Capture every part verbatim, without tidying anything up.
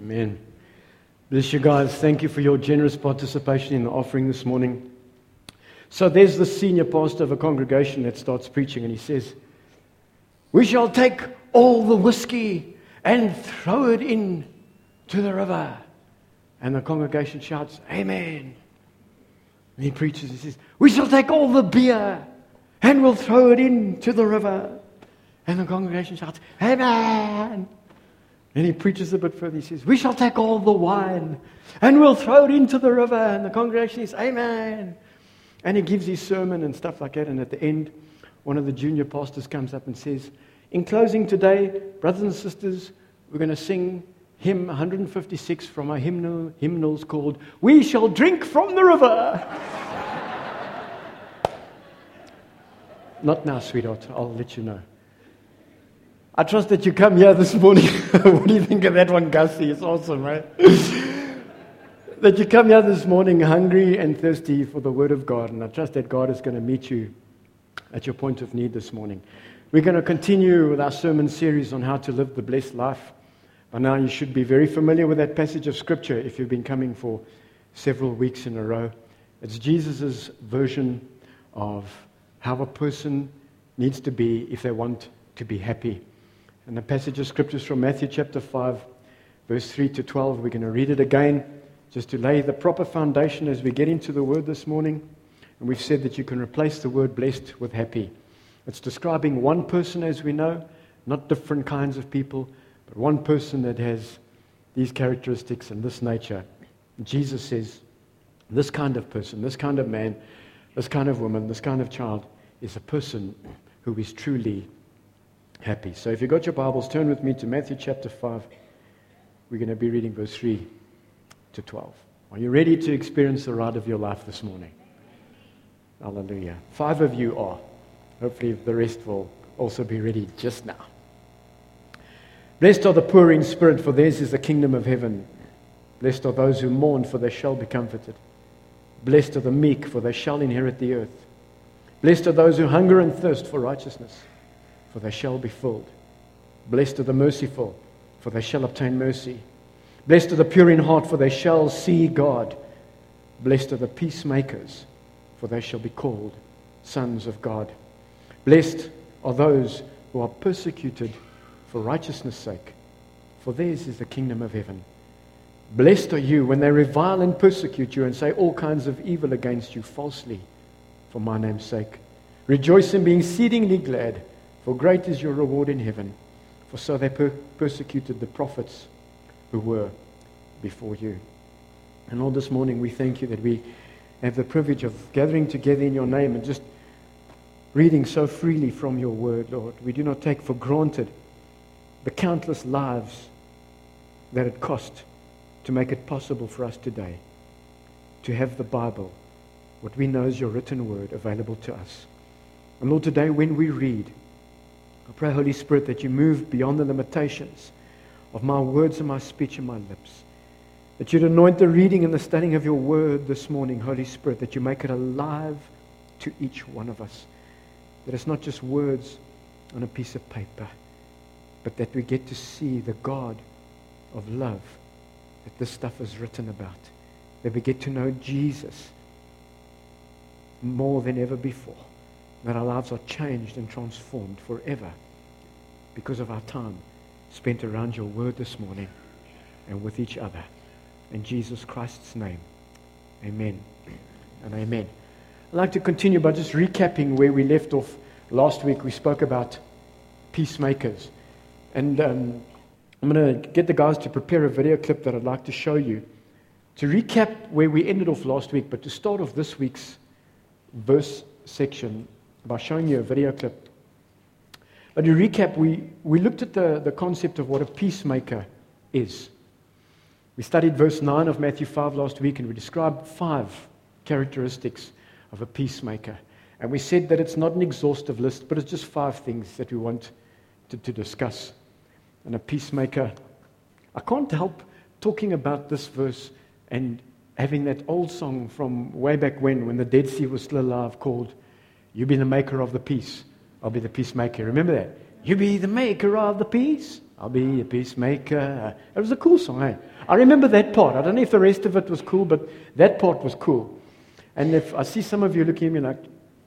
Amen. Bless you guys. Thank you for your generous participation in the offering this morning. So there's the senior pastor of a congregation that starts preaching, and he says, "We shall take all the whiskey and throw it in to the river." And the congregation shouts, "Amen." And he preaches, he says, "We shall take all the beer and we'll throw it into the river." And the congregation shouts, "Amen." And he preaches a bit further. He says, "We shall take all the wine and we'll throw it into the river." And the congregation says, "Amen." And he gives his sermon and stuff like that. And at the end, one of the junior pastors comes up and says, "In closing today, brothers and sisters, we're going to sing hymn one fifty-six from our hymnal, hymnals called, 'We Shall Drink from the River.'" Not now, sweetheart. I'll let you know. I trust that you come here this morning. What do you think of that one, Gussie? It's awesome, right? That you come here this morning hungry and thirsty for the Word of God. And I trust that God is going to meet you at your point of need this morning. We're going to continue with our sermon series on how to live the blessed life. By now you should be very familiar with that passage of Scripture if you've been coming for several weeks in a row. It's Jesus' version of how a person needs to be if they want to be happy. And the passage of Scripture is from Matthew chapter five, verse three to twelve. We're going to read it again just to lay the proper foundation as we get into the Word this morning. And we've said that you can replace the word blessed with happy. It's describing one person, as we know, not different kinds of people, but one person that has these characteristics and this nature. And Jesus says, this kind of person, this kind of man, this kind of woman, this kind of child is a person who is truly happy. So if you've got your Bibles, turn with me to Matthew chapter five. We're going to be reading verse three to twelve. Are you ready to experience the ride of your life this morning? Hallelujah. Five of you are. Hopefully the rest will also be ready just now. "Blessed are the poor in spirit, for theirs is the kingdom of heaven. Blessed are those who mourn, for they shall be comforted. Blessed are the meek, for they shall inherit the earth. Blessed are those who hunger and thirst for righteousness, for they shall be filled. Blessed are the merciful, for they shall obtain mercy. Blessed are the pure in heart, for they shall see God. Blessed are the peacemakers, for they shall be called sons of God. Blessed are those who are persecuted for righteousness' sake, for theirs is the kingdom of heaven. Blessed are you when they revile and persecute you and say all kinds of evil against you falsely for my name's sake. Rejoice in being exceedingly glad, for great is your reward in heaven. For so they per- persecuted the prophets who were before you." And Lord, this morning we thank you that we have the privilege of gathering together in your name and just reading so freely from your word, Lord. We do not take for granted the countless lives that it cost to make it possible for us today to have the Bible, what we know is your written word, available to us. And Lord, today when we read, I pray, Holy Spirit, that you move beyond the limitations of my words and my speech and my lips. That you'd anoint the reading and the studying of your word this morning, Holy Spirit, that you make it alive to each one of us. That it's not just words on a piece of paper, but that we get to see the God of love that this stuff is written about. That we get to know Jesus more than ever before. That our lives are changed and transformed forever because of our time spent around your word this morning and with each other. In Jesus Christ's name, amen and amen. I'd like to continue by just recapping where we left off last week. We spoke about peacemakers. And um, I'm going to get the guys to prepare a video clip that I'd like to show you to recap where we ended off last week, but to start off this week's verse section by showing you a video clip. But to recap, we, we looked at the, the concept of what a peacemaker is. We studied verse nine of Matthew five last week, and we described five characteristics of a peacemaker. And we said that it's not an exhaustive list, but it's just five things that we want to, to discuss. And a peacemaker, I can't help talking about this verse and having that old song from way back when, when the Dead Sea was still alive, called "You Be the Maker of the Peace, I'll Be the Peacemaker." Remember that? You be the maker of the peace. I'll be a peacemaker. It was a cool song, eh? I remember that part. I don't know if the rest of it was cool, but that part was cool. And if I see some of you looking at me like,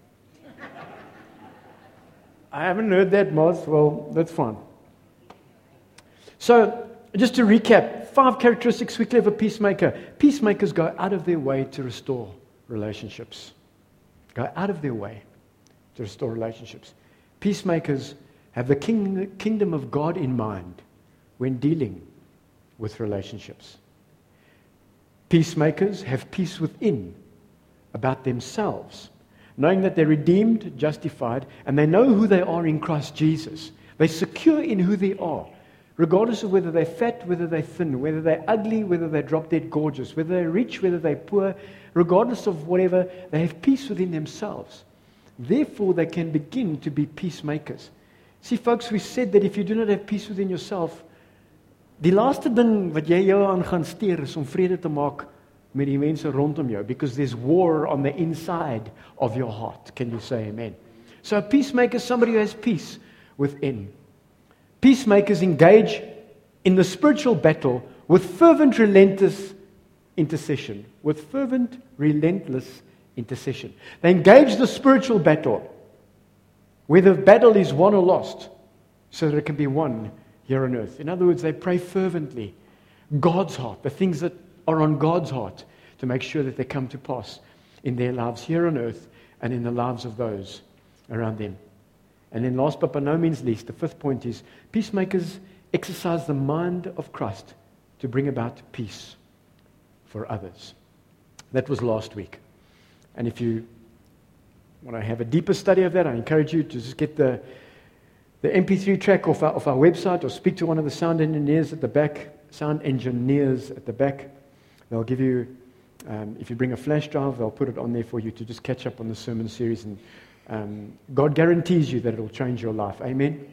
I haven't heard that, Moz. Well, that's fine. So, just to recap, five characteristics quickly of a peacemaker. Peacemakers go out of their way to restore relationships. Go out of their way to restore relationships. Peacemakers have the king, kingdom of God in mind when dealing with relationships. Peacemakers have peace within about themselves, knowing that they're redeemed, justified, and they know who they are in Christ Jesus. They're secure in who they are, regardless of whether they're fat, whether they're thin, whether they're ugly, whether they're drop-dead gorgeous, whether they're rich, whether they're poor, regardless of whatever, they have peace within themselves. Therefore, they can begin to be peacemakers. See, folks, we said that if you do not have peace within yourself, die laaste ding wat jy jou aan gaan steur is om vrede te maak met die mense rondom jou, because there's war on the inside of your heart. Can you say amen? So a peacemaker is somebody who has peace within. Peacemakers engage in the spiritual battle with fervent, relentless intercession. With fervent, relentless intercession. They engage the spiritual battle, whether the battle is won or lost, so that it can be won here on earth. In other words, they pray fervently God's heart, the things that are on God's heart, to make sure that they come to pass in their lives here on earth and in the lives of those around them. And then last but by no means least, the fifth point is peacemakers exercise the mind of Christ to bring about peace for others. That was last week. And if you want to have a deeper study of that, I encourage you to just get the, the M P three track off our, off our website, or speak to one of the sound engineers at the back, sound engineers at the back. They'll give you, um, if you bring a flash drive, they'll put it on there for you to just catch up on the sermon series. And um, God guarantees you that it will change your life. Amen?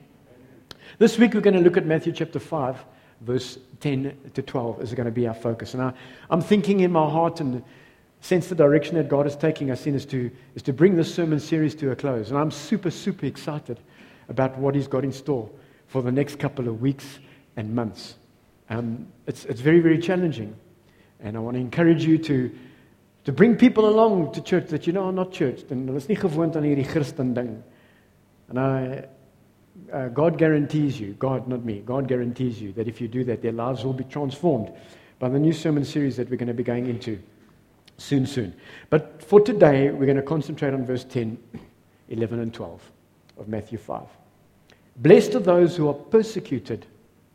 This week we're going to look at Matthew chapter five, verse ten to twelve is going to be our focus. And I, I'm thinking in my heart and sense the direction that God is taking us in is to, is to bring this sermon series to a close. And I'm super, super excited about what He's got in store for the next couple of weeks and months. Um, it's, it's very, very challenging. And I want to encourage you to, to bring people along to church that you know are not church. En hulle is nie gewoond aan hierdie Christen ding. And I, uh, God guarantees you, God, not me, God guarantees you that if you do that, their lives will be transformed by the new sermon series that we're going to be going into soon, soon. But for today, we're going to concentrate on verse ten, eleven, and twelve of Matthew five. Blessed are those who are persecuted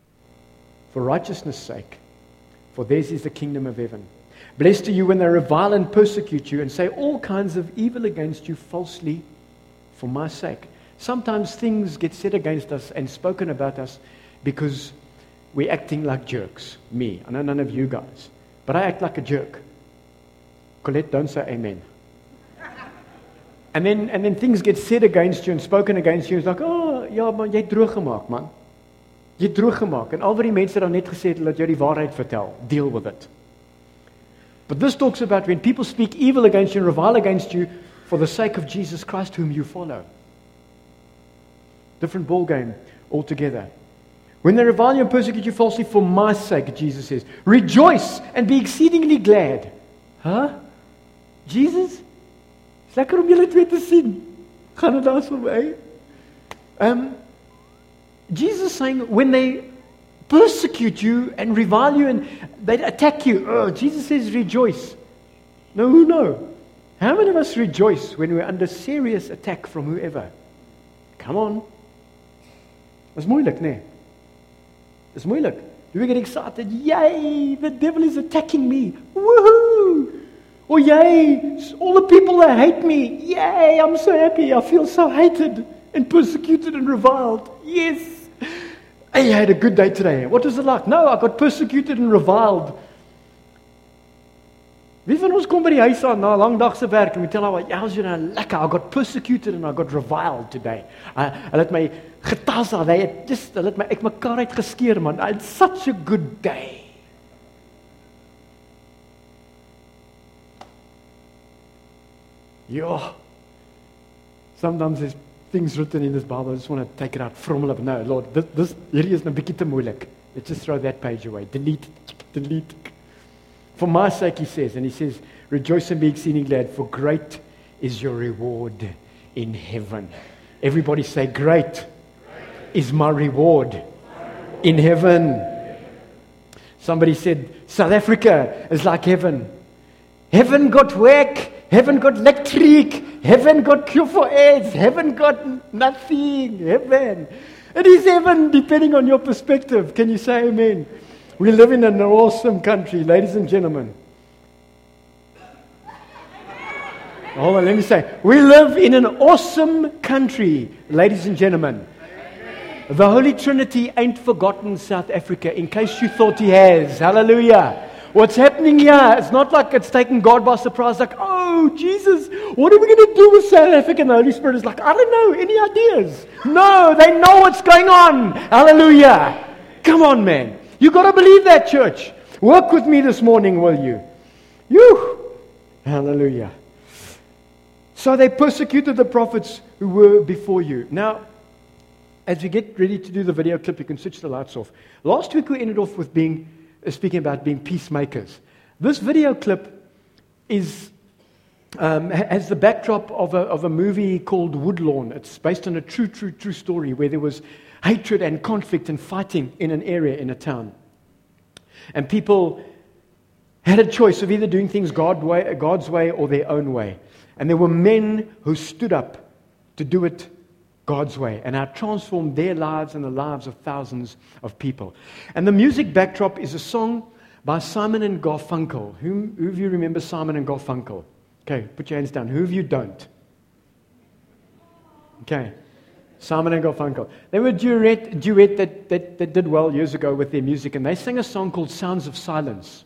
for righteousness' sake, for theirs is the kingdom of heaven. Blessed are you when they revile and persecute you and say all kinds of evil against you falsely for my sake. Sometimes things get said against us and spoken about us because we're acting like jerks. Me, I know none of you guys, but I act like a jerk. Colette, don't say amen. And then, and then things get said against you and spoken against you. It's like, oh, ja, man, jy het droog gemaak, man. Jy het droog gemaak. En al wat die mense dan net gesê het, laat jou die waarheid vertel. Deal with it. But this talks about when people speak evil against you and revile against you for the sake of Jesus Christ whom you follow. Different ball game altogether. When they revile you and persecute you falsely for my sake, Jesus says, rejoice and be exceedingly glad. Huh? Jesus? It's lekker om julle twee te sien. Gaan dit daar verby? Um, Jesus is saying, when they persecute you and revile you and they attack you, oh, Jesus says rejoice. No, who no? How many of us rejoice when we're under serious attack from whoever? Come on. Dis moeilik, nee. Dis moeilik. Do we get excited? Yay, the devil is attacking me. Woohoo! Or yay, all the people that hate me. Yay, I'm so happy. I feel so hated and persecuted and reviled. Yes. Hey, I had a good day today. What was it like? No, I got persecuted and reviled. Wie van ons kom by die huis aan na 'n lang dag se werk en we tell our, ja, you know, lekker, I got persecuted and I got reviled today. I, hulle het my getasa, they het just, hulle het my uit mekaar uit geskeer, man. I had such a good day. Yeah. Sometimes there's things written in this Bible. I just want to take it out, vrommel up. No, Lord, this, this hierdie is nou bietjie te moeilik. Let's just throw that page away. Delete, delete. For my sake, he says, and he says, rejoice and be exceeding glad, for great is your reward in heaven. Everybody say, great is my reward in heaven. Somebody said, South Africa is like heaven. Heaven got whack. Heaven got electric. Heaven got cure for AIDS. Heaven got nothing. Heaven. It is heaven depending on your perspective. Can you say amen? We live in an awesome country, ladies and gentlemen. Hold on, let me say. We live in an awesome country, ladies and gentlemen. The Holy Trinity ain't forgotten South Africa, in case you thought he has. Hallelujah. What's happening here, it's not like it's taking God by surprise, like, oh, Jesus, what are we going to do with South Africa? And the Holy Spirit is like, I don't know, any ideas? No, they know what's going on. Hallelujah. Come on, man. You got to believe that, church. Work with me this morning, will you? You. Hallelujah. So they persecuted the prophets who were before you. Now, as we get ready to do the video clip, you can switch the lights off. Last week we ended off with being uh, speaking about being peacemakers. This video clip is um, has the backdrop of a, of a movie called Woodlawn. It's based on a true, true, true story where there was hatred and conflict and fighting in an area, in a town. And people had a choice of either doing things God way, God's way or their own way. And there were men who stood up to do it God's way, and have transformed their lives and the lives of thousands of people. And the music backdrop is a song by Simon and Garfunkel. Who, who of you remember Simon and Garfunkel? Okay, put your hands down. Who of you don't? Okay, Simon and Garfunkel. They were a duet, duet that, that, that did well years ago with their music, and they sang a song called Sounds of Silence.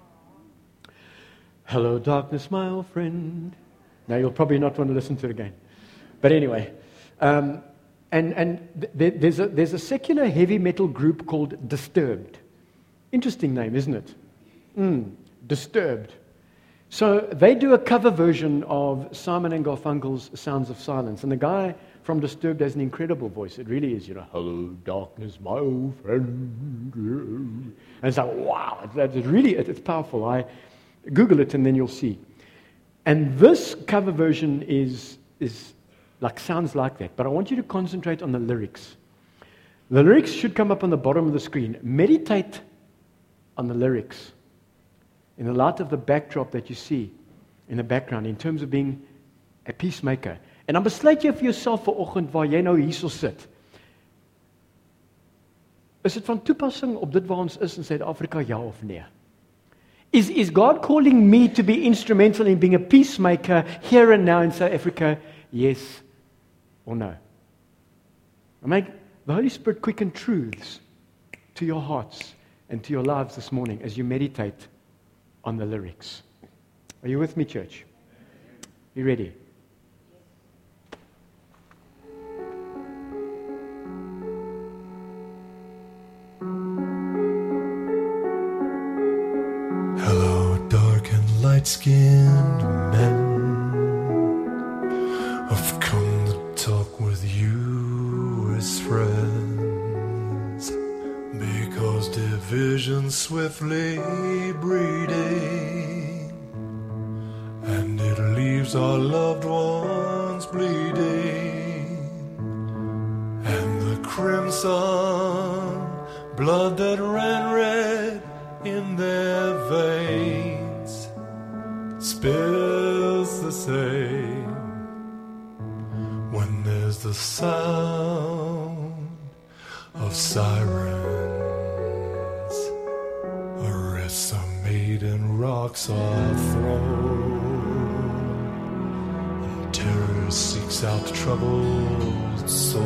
Hello, darkness, my old friend. Now, you'll probably not want to listen to it again. But anyway, um, and, and th- there's, a, there's a secular heavy metal group called Disturbed. Interesting name, isn't it? Mm, Disturbed. So they do a cover version of Simon and Garfunkel's Sounds of Silence. And the guy from Disturbed has an incredible voice. It really is, you know, hello, darkness, my old friend. And it's like, wow, it's, it's really, it's powerful. I Google it and then you'll see. And this cover version is is like sounds like that. But I want you to concentrate on the lyrics. The lyrics should come up on the bottom of the screen. Meditate on the lyrics in the light of the backdrop that you see in the background in terms of being a peacemaker. En dan besluit jy vir jouself vanoggend waar jy nou hierso sit. Is dit van toepassing op dit waar ons is in Suid-Afrika, ja of nee? Is, is God calling me to be instrumental in being a peacemaker here and now in South Africa? Yes or no? I make the Holy Spirit quicken truths to your hearts and to your lives this morning as you meditate on the lyrics. Are you with me, church? You ready? Light-skinned men, I've come to talk with you as friends, because division's swiftly breeding, and it leaves our loved ones bleeding, and the crimson blood that ran red in their veins spills the same when there's the sound of sirens. Arrests are made and rocks are thrown, and terror seeks out troubled souls.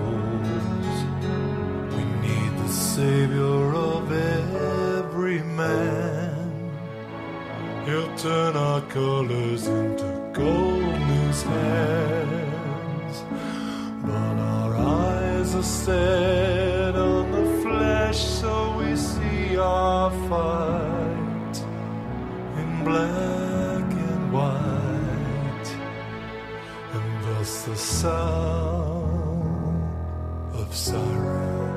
We need the Savior of every man. He'll turn our colors into gold in his hands. But our eyes are set on the flesh, so we see our fight in black and white. And thus the sound of sirens.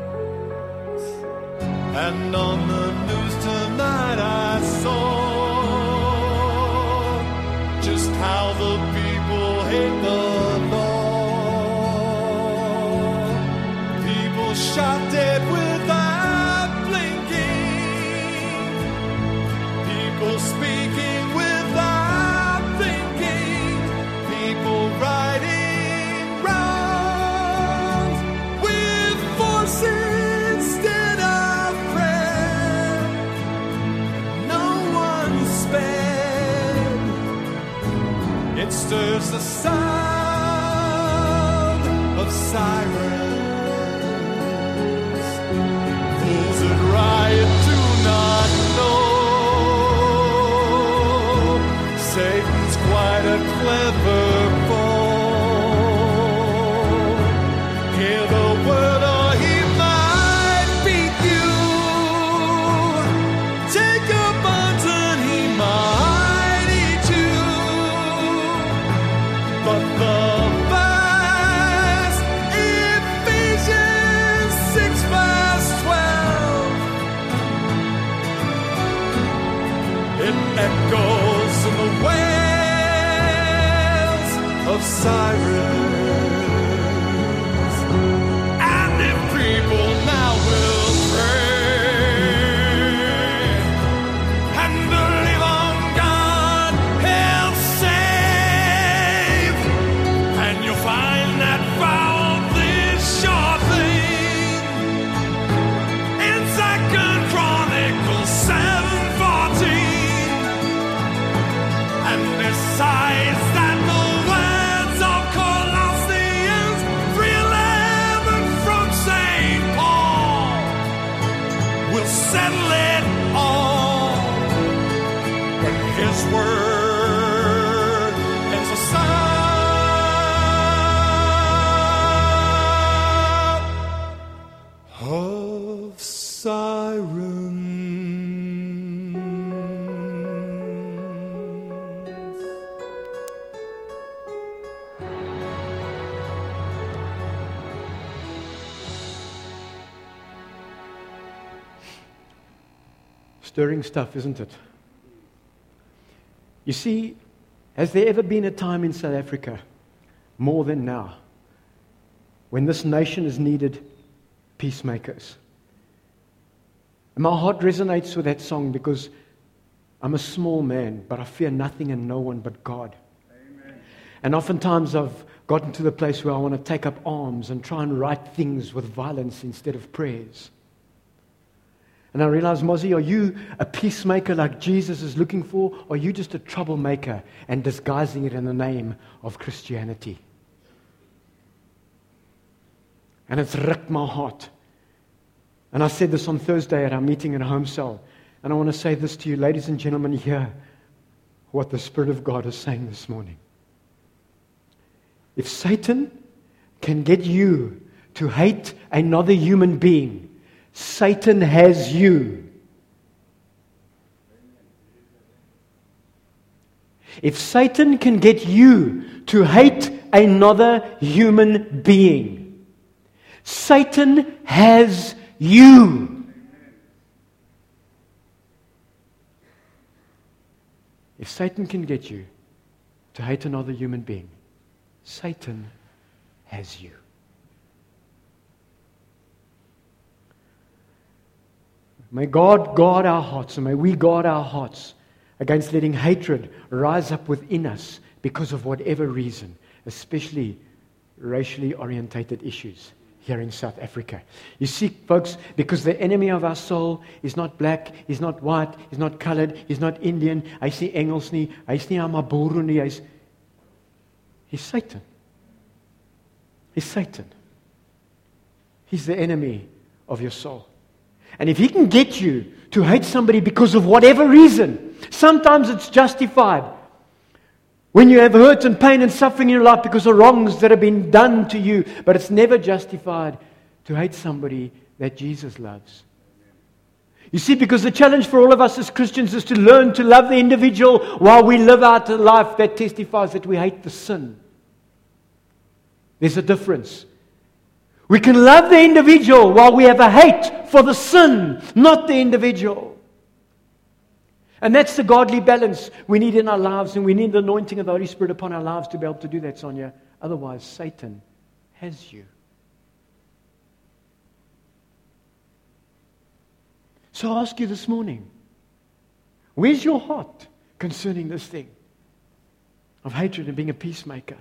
And on the news tonight I saw just how the people hate the law. People shot dead without blinking. People speaking without thinking. People righting wrongs with force instead of prayer. No one spared. It stirs the sound of sirens. Fools at riot do not know Satan's quite a clever foe. Hear the word or he might beat you. Take a mountain, he might eat you. But the verse, Ephesians six verse twelve, it echoes in the wails of sirens. And if people now will pray and believe on God, he'll save. And you'll find that found this sure thing in Second Chronicles seven fourteen. And besides that, the words of Colossians three eleven from Saint Paul will settle it all when his word is a sound of sirens. Stirring stuff, isn't it? You see, has there ever been a time in South Africa, more than now, when this nation has needed peacemakers? And my heart resonates with that song because I'm a small man, but I fear nothing and no one but God. Amen. And oftentimes I've gotten to the place where I want to take up arms and try and right things with violence instead of prayers. And I realize, Mozzie, are you a peacemaker like Jesus is looking for, or are you just a troublemaker and disguising it in the name of Christianity? And it's wrecked my heart. And I said this on Thursday at our meeting in Home Cell. And I want to say this to you, ladies and gentlemen, hear what the Spirit of God is saying this morning. If Satan can get you to hate another human being, Satan has you. If Satan can get you to hate another human being, Satan has you. If Satan can get you to hate another human being, Satan has you. May God guard our hearts, and may we guard our hearts against letting hatred rise up within us because of whatever reason, especially racially orientated issues here in South Africa. You see, folks, because the enemy of our soul is not black, he's not white, he's not colored, he's not Indian, hy's nie Engels nie, hy's nie Amaboro nie, hy's he's Satan. He's Satan. He's the enemy of your soul. And if he can get you to hate somebody because of whatever reason, sometimes it's justified. When you have hurt and pain and suffering in your life because of wrongs that have been done to you, but it's never justified to hate somebody that Jesus loves. You see, because the challenge for all of us as Christians is to learn to love the individual while we live out a life that testifies that we hate the sin. There's a difference. We can love the individual while we have a hate for the sin, not the individual. And that's the godly balance we need in our lives, and we need the anointing of the Holy Spirit upon our lives to be able to do that, Sonia. Otherwise, Satan has you. So I ask you this morning, where's your heart concerning this thing of hatred and being a peacemaker?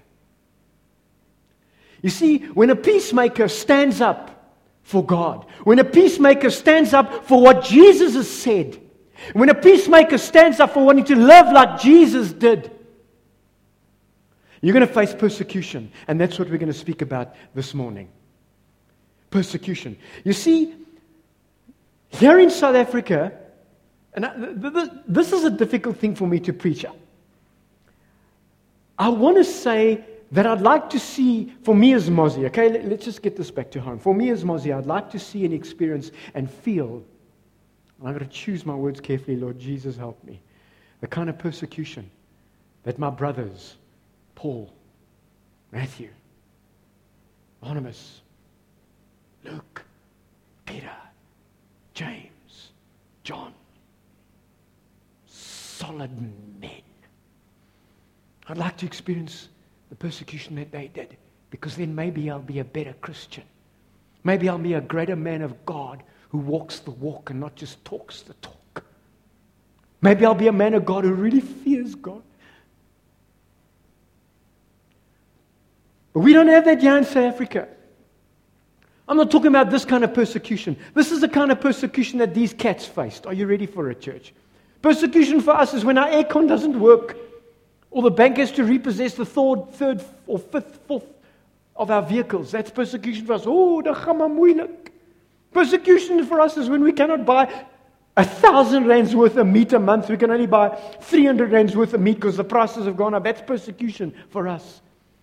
You see, when a peacemaker stands up for God, when a peacemaker stands up for what Jesus has said, when a peacemaker stands up for wanting to live like Jesus did, you're going to face persecution. And that's what we're going to speak about this morning. Persecution. You see, here in South Africa, and I, th- th- this is a difficult thing for me to preach. I want to say that I'd like to see, for me as Mozzie, okay, let, let's just get this back to home. For me as Mozzie, I'd like to see and experience and feel, and I've got to choose my words carefully, Lord Jesus, help me, the kind of persecution that my brothers, Paul, Matthew, Barnabas, Luke, Peter, James, John, solid men. I'd like to experience the persecution that they did, because then maybe I'll be a better Christian. Maybe I'll be a greater man of God who walks the walk and not just talks the talk. Maybe I'll be a man of God who really fears God. But we don't have that here in South Africa. I'm not talking about this kind of persecution. This is the kind of persecution that these cats faced. Are you ready for it, church? Persecution for us is when our aircon doesn't work, or the bank has to repossess the third, third or fifth, fourth of our vehicles. That's persecution for us. Oh, da gaan maar moeilik. Persecution for us is when we cannot buy a thousand rands worth of meat a month. We can only buy three hundred rands worth of meat because the prices have gone up. That's persecution for us.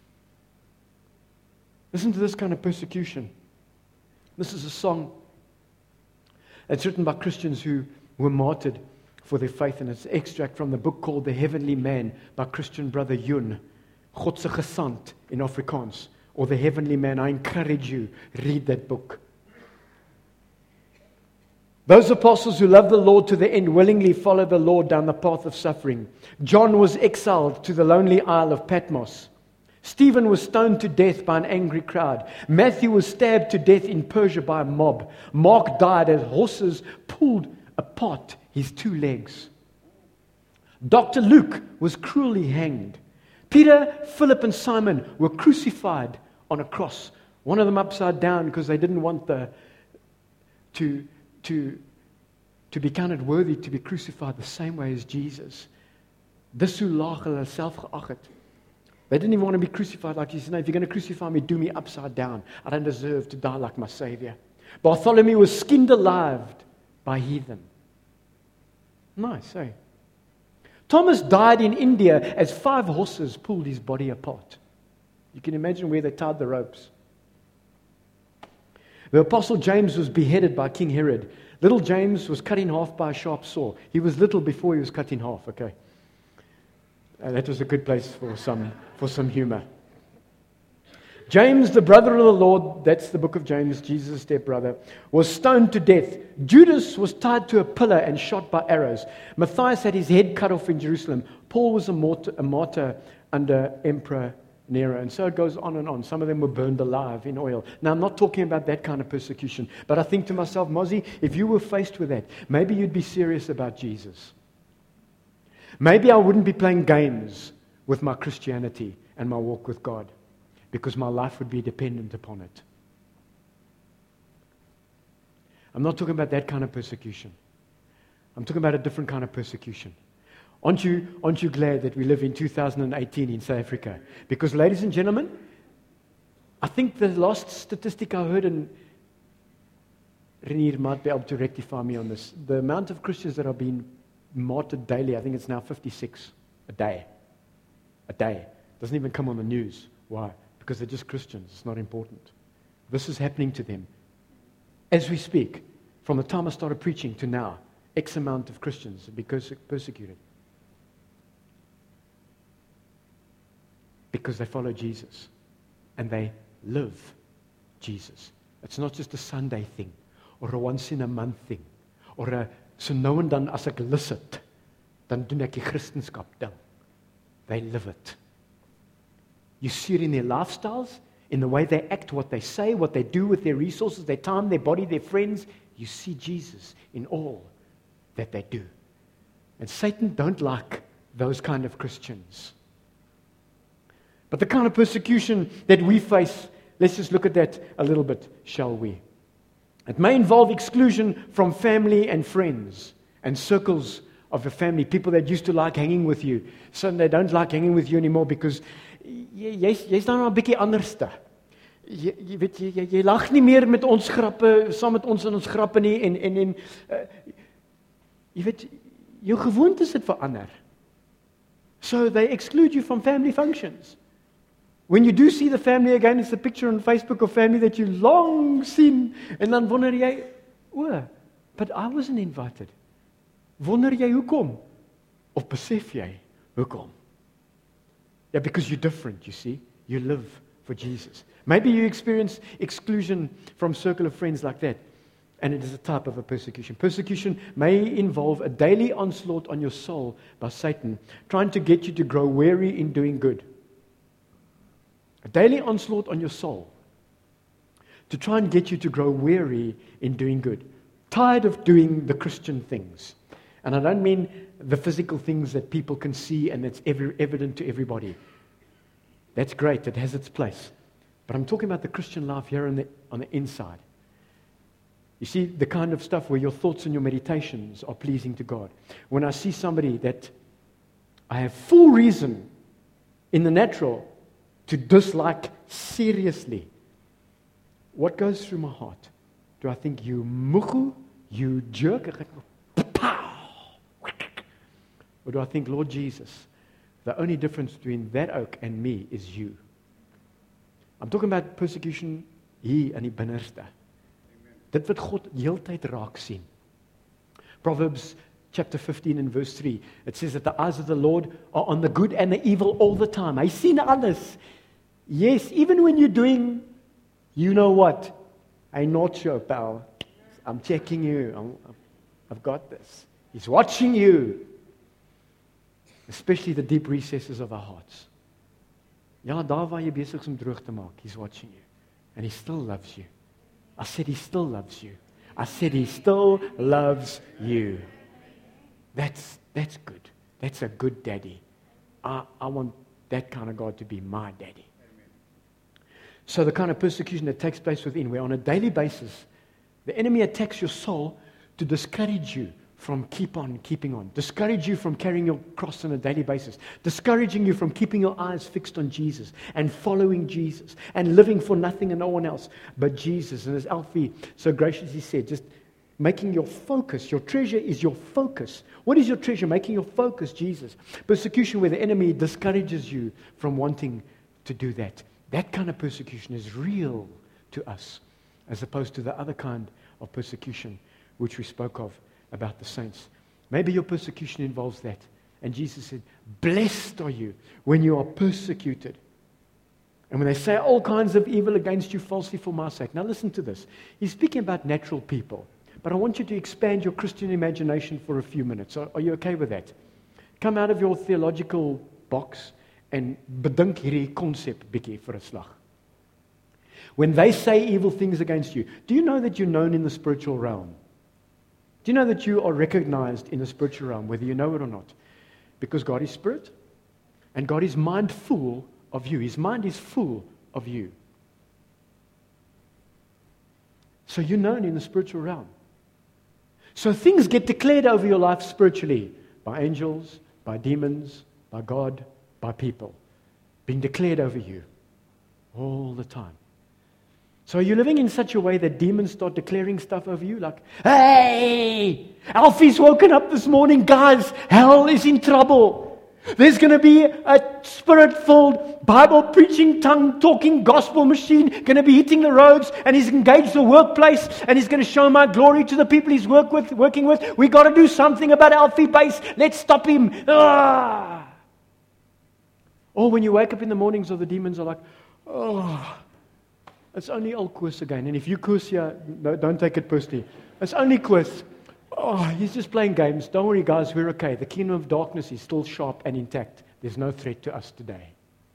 Listen to this kind of persecution. This is a song that's written by Christians who were martyred for their faith, and it's an extract from the book called The Heavenly Man by Christian brother Yun. Godse Gesant in Afrikaans, or The Heavenly Man. I encourage you, read that book. Those apostles who loved the Lord to the end willingly followed the Lord down the path of suffering. John was exiled to the lonely isle of Patmos. Stephen was stoned to death by an angry crowd. Matthew was stabbed to death in Persia by a mob. Mark died as horses pulled apart his two legs. Doctor Luke was cruelly hanged. Peter, Philip, and Simon were crucified on a cross. One of them upside down because they didn't want the to to to be counted worthy to be crucified the same way as Jesus. Dis hoe laag hulle self geag het. They didn't even want to be crucified like Jesus. No, if you're going to crucify me, do me upside down. I don't deserve to die like my Savior. Bartholomew was skinned alive by heathen. Nice, eh? Thomas died in India as five horses pulled his body apart. You can imagine where they tied the ropes. The Apostle James was beheaded by King Herod. Little James was cut in half by a sharp saw. He was little before he was cut in half, okay? Uh, that was a good place for some, for some humor. James, the brother of the Lord, that's the book of James, Jesus' stepbrother, was stoned to death. Judas was tied to a pillar and shot by arrows. Matthias had his head cut off in Jerusalem. Paul was a martyr, a martyr under Emperor Nero. And so it goes on and on. Some of them were burned alive in oil. Now, I'm not talking about that kind of persecution. But I think to myself, Mozzie, if you were faced with that, maybe you'd be serious about Jesus. Maybe I wouldn't be playing games with my Christianity and my walk with God, because my life would be dependent upon it. I'm not talking about that kind of persecution. I'm talking about a different kind of persecution. Aren't you, aren't you glad that we live in two thousand eighteen in South Africa? Because, ladies and gentlemen, I think the last statistic I heard, and Renier might be able to rectify me on this, the amount of Christians that are being martyred daily, I think it's now fifty-six a day. A day. Doesn't even come on the news. Why? Because they're just Christians. It's not important. This is happening to them. As we speak, from the time I started preaching to now, X amount of Christians have been persecuted. Because they follow Jesus. And they live Jesus. It's not just a Sunday thing, or a once in a month thing, or a so nou en dan as ek lus het, dan doen ek die Christendom ding. They live it. You see it in their lifestyles, in the way they act, what they say, what they do with their resources, their time, their body, their friends. You see Jesus in all that they do. And Satan don't like those kind of Christians. But the kind of persecution that we face, let's just look at that a little bit, shall we? It may involve exclusion from family and friends and circles of the family, people that used to like hanging with you. So they don't like hanging with you anymore because jy's jy's dan 'n bietjie anderste. Jy, jy weet jy, jy jy lag nie meer met ons grappe, saam met ons in ons grappe nie en en en uh, jy weet jou gewoontes het verander. So they exclude you from family functions. When you do see the family again, it's a picture on Facebook of family that you long seen en dan wonder jy, o, but I wasn't invited. Wonder jy hoekom? Of besef jy hoekom? Yeah, because you're different, you see. You live for Jesus. Maybe you experience exclusion from circle of friends like that, and it is a type of a persecution. Persecution may involve a daily onslaught on your soul by Satan, trying to get you to grow weary in doing good. A daily onslaught on your soul to try and get you to grow weary in doing good. Tired of doing the Christian things. And I don't mean the physical things that people can see and that's ever evident to everybody. That's great, it has its place. But I'm talking about the Christian life here on the, on the inside. You see, the kind of stuff where your thoughts and your meditations are pleasing to God. When I see somebody that I have full reason in the natural to dislike seriously, what goes through my heart? Do I think, you mugu, you jerk? Or do I think, Lord Jesus, the only difference between that oak and me is you? I'm talking about persecution hier in die binnerste. Dit wat God heeltyd raak sien. Proverbs chapter fifteen and verse three, it says that the eyes of the Lord are on the good and the evil all the time. Hy sien alles. Yes, even when you're doing, you know what? I'm not sure, pal. I'm checking you. I'm, I've got this. He's watching you. Especially the deep recesses of our hearts. Ja, daar waar jy besig is om droog te maak, He's watching you. And He still loves you. I said He still loves you. I said He still loves you. That's that's good. That's a good daddy. I, I want that kind of God to be my daddy. Amen. So the kind of persecution that takes place within, where on a daily basis, the enemy attacks your soul to discourage you from keep on keeping on. Discourage you from carrying your cross on a daily basis. Discouraging you from keeping your eyes fixed on Jesus and following Jesus and living for nothing and no one else but Jesus. And as Alfie so graciously said, just making your focus, your treasure is your focus. What is your treasure? Making your focus Jesus. Persecution where the enemy discourages you from wanting to do that. That kind of persecution is real to us, as opposed to the other kind of persecution which we spoke of about the saints. Maybe your persecution involves that. And Jesus said, blessed are you when you are persecuted. And when they say all kinds of evil against you falsely for my sake. Now listen to this. He's speaking about natural people. But I want you to expand your Christian imagination for a few minutes. Are, are you okay with that? Come out of your theological box and bedink hierdie concept bietjie vir 'n slag. When they say evil things against you, do you know that you're known in the spiritual realm? Do you know that you are recognized in the spiritual realm, whether you know it or not? Because God is spirit, and God is mindful of you. His mind is full of you. So you're known in the spiritual realm. So things get declared over your life spiritually, by angels, by demons, by God, by people, being declared over you all the time. So are you living in such a way that demons start declaring stuff over you? Like, hey, Alfie's woken up this morning. Guys, hell is in trouble. There's going to be a spirit-filled, Bible-preaching, tongue-talking gospel machine going to be hitting the roads, and he's engaged the workplace, and he's going to show my glory to the people he's work with, working with. We've got to do something about Alfie Base. Let's stop him. Ah. Or when you wake up in the mornings, or the demons are like, oh, It's only old Koos again. And if you Koos here, no, don't take it personally. It's only Koos. Oh, he's just playing games. Don't worry, guys, we're okay. The kingdom of darkness is still sharp and intact. There's no threat to us today.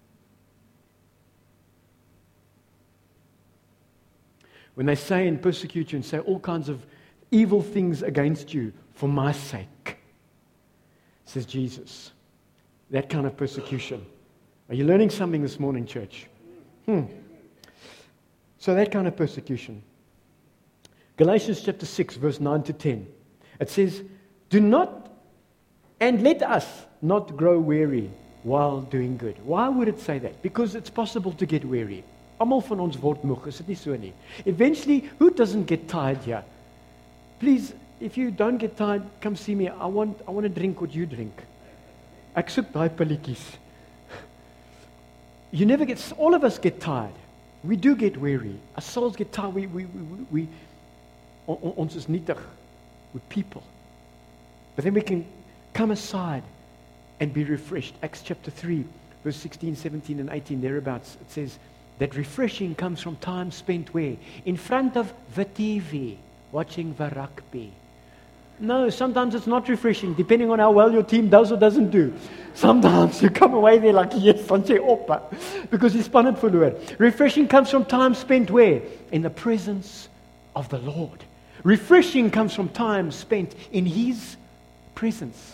When they say and persecute you and say all kinds of evil things against you for my sake, says Jesus, that kind of persecution. Are you learning something this morning, church? Hmm. So that kind of persecution. Galatians chapter six, verse nine to ten. It says, do not, and let us not grow weary while doing good. Why would it say that? Because it's possible to get weary. Almal van ons word moeg, is dit nie so nie? Eventually, who doesn't get tired here? Please, if you don't get tired, come see me. I want, I want to drink what you drink. Ek soek daai pilletjies. You never get, all of us get tired. We do get weary. Our souls get tired. We, we, we, we on, ons is nietig with people. But then we can come aside and be refreshed. Acts chapter three, verse sixteen, seventeen, and eighteen, thereabouts, it says that refreshing comes from time spent where? In front of the T V, watching the rugby. No, sometimes it's not refreshing, depending on how well your team does or doesn't do. Sometimes you come away there like, yes, dan sê op, because you span het verloor. Refreshing comes from time spent where? In the presence of the Lord. Refreshing comes from time spent in His presence.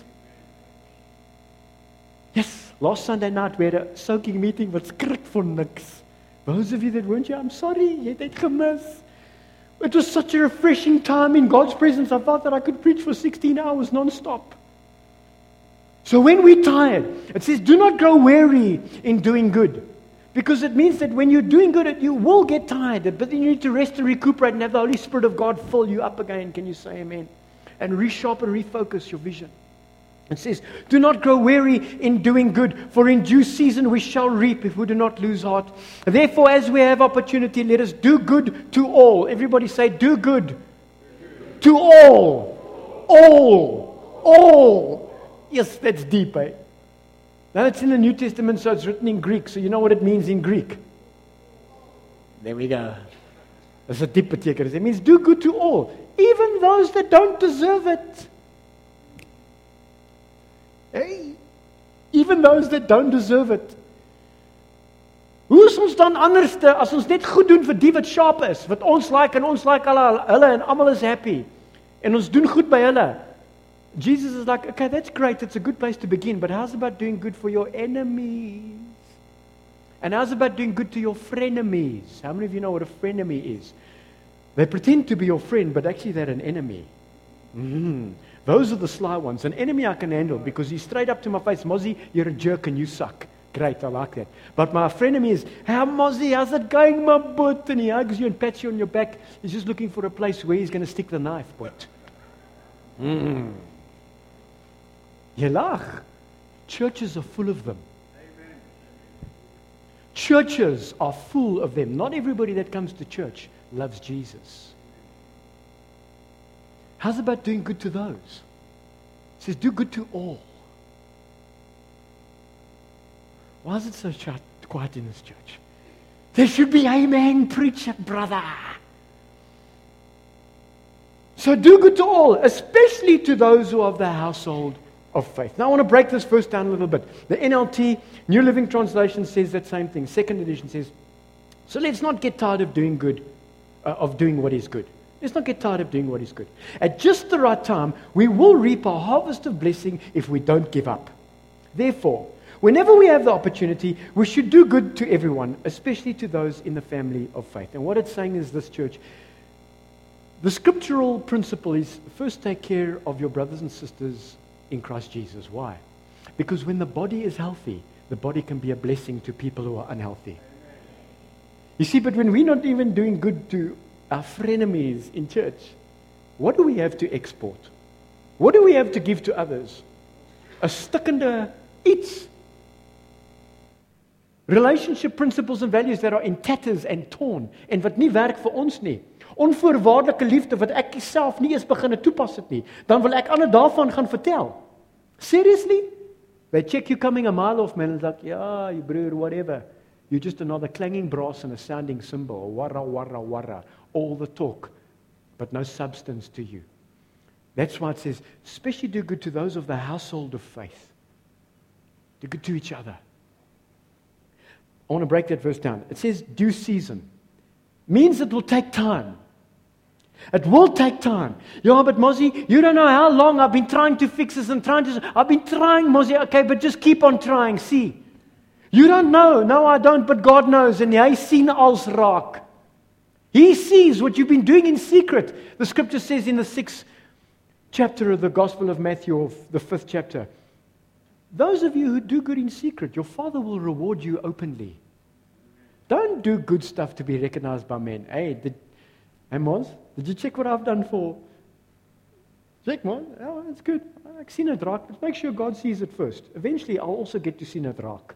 Yes, last Sunday night we had a soaking meeting wat skrik vir niks. Those of you that weren't here, I'm sorry, jy het dit gemis. It was such a refreshing time in God's presence. I felt that I could preach for sixteen hours non-stop. So when we're tired, it says, do not grow weary in doing good. Because it means that when you're doing good, you will get tired. But then you need to rest and recuperate and have the Holy Spirit of God fill you up again. Can you say amen? And resharpen, refocus your vision. It says, do not grow weary in doing good, for in due season we shall reap if we do not lose heart. Therefore, as we have opportunity, let us do good to all. Everybody say, do good to all. All. All. Yes, that's deep, eh? Now it's in the New Testament, so it's written in Greek, so you know what it means in Greek. There we go. That's a deep betekenis. It means do good to all, even those that don't deserve it. Hey, even those that don't deserve it. Hoe is ons dan anderste as ons net goed doen vir die wat sharp is, wat ons like en ons like hulle, hulle en almal is happy. En ons doen goed by hulle. Jesus is like, okay, that's great, it's a good place to begin, but how's about doing good for your enemies? And how's about doing good to your frenemies? How many of you know what a frenemy is? They pretend to be your friend, but actually they're an enemy. Mm-hmm. Those are the sly ones. An enemy I can handle because he's straight up to my face, Mozzie, you're a jerk and you suck. Great, I like that. But my frenemy is, how Mozzie, how's it going, my butt? And he hugs you and pats you on your back. He's just looking for a place where he's going to stick the knife, butt. Mm. Jy lag. Churches are full of them. Amen. Churches are full of them. Not everybody that comes to church loves Jesus. How's about doing good to those? It says, do good to all. Why is it so shut, quiet in this church? There should be amen, preacher, brother. So do good to all, especially to those who are of the household of faith. Now I want to break this verse down a little bit. The N L T, New Living Translation, says that same thing. Second edition says, so let's not get tired of doing good, uh, of doing what is good. Let's not get tired of doing what is good. At just the right time, we will reap a harvest of blessing if we don't give up. Therefore, whenever we have the opportunity, we should do good to everyone, especially to those in the family of faith. And what it's saying is this, church, the scriptural principle is first take care of your brothers and sisters in Christ Jesus. Why? Because when the body is healthy, the body can be a blessing to people who are unhealthy. You see, but when we're not even doing good to our frenemies in church, what do we have to export? What do we have to give to others? A stikkende iets. Relationship principles and values that are in tatters and torn en wat nie werk vir ons nie. Onvoorwaardelike liefde wat ek self nie eens begin toepas het nie. Dan wil ek ander daarvan gaan vertel. Seriously? They check you coming a mile off, man, and like, yeah, you broer, whatever. You're just another clanging brass and a sounding cymbal. Wara, wara, wara. All the talk, but no substance to you. That's why it says, especially do good to those of the household of faith. Do good to each other. I want to break that verse down. It says due season. Means it will take time. It will take time. Yeah, but Mozzie, you don't know how long I've been trying to fix this and trying to... I've been trying, Mozzie. Okay, but just keep on trying. See. You don't know. No, I don't, but God knows. And hy sien als raak. He sees what you've been doing in secret. The scripture says in the sixth chapter of the Gospel of Matthew, or the fifth chapter, those of you who do good in secret, your Father will reward you openly. Don't do good stuff to be recognized by men. Hey, did, hey Mons, did you check what I've done for? Check, man. Oh, it's good. I've seen it raak, but make sure God sees it first. Eventually, I'll also get to see it raak.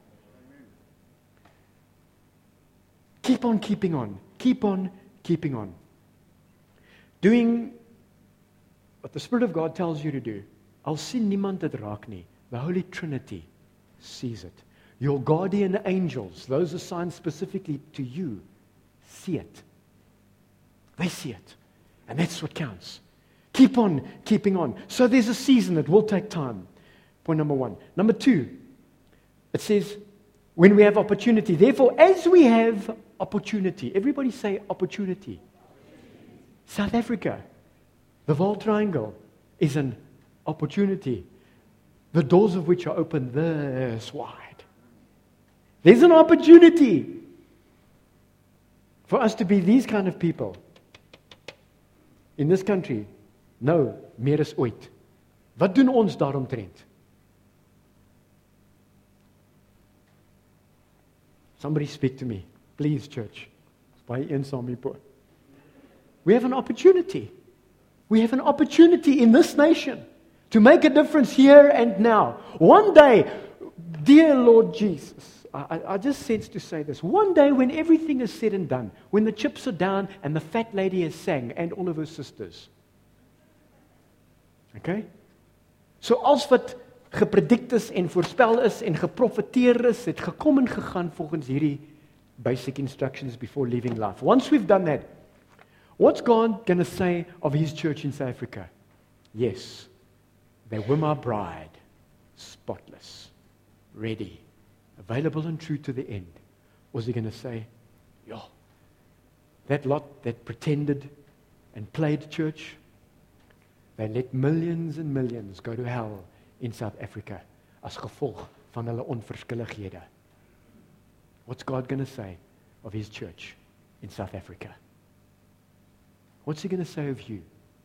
Keep on keeping on. Keep on keeping on. Doing what the Spirit of God tells you to do. Al sien niemand dit raak nie. The Holy Trinity sees it. Your guardian angels, those assigned specifically to you, see it. They see it. And that's what counts. Keep on keeping on. So there's a season. It will take time. Point number one. Number two, it says, when we have opportunity. Therefore, as we have opportunity. Everybody say opportunity. South Africa, the Vaal Triangle, is an opportunity. The doors of which are open this wide. There's an opportunity for us to be these kind of people in this country. Nou, meer as ooit. Wat doen ons daaromtrent? Somebody speak to me. Please, church. Baie eensaam hierpo. We have an opportunity. We have an opportunity in this nation to make a difference here and now. One day, dear Lord Jesus, I, I just sense to say this. One day when everything is said and done, when the chips are down and the fat lady has sang and all of her sisters. Okay? So as wat gepredikt is en voorspel is en geprofeteer is, het gekom en gegaan volgens hierdie basic instructions before leaving life. Once we've done that, what's God going to say of His church in South Africa? Yes, they were my bride, spotless, ready, available and true to the end. Was He going to say, yeah, that lot that pretended and played church, they let millions and millions go to hell in South Africa as gevolg van hulle onverskillighede. What's God going to say of His church in South Africa? What's He going to say of you?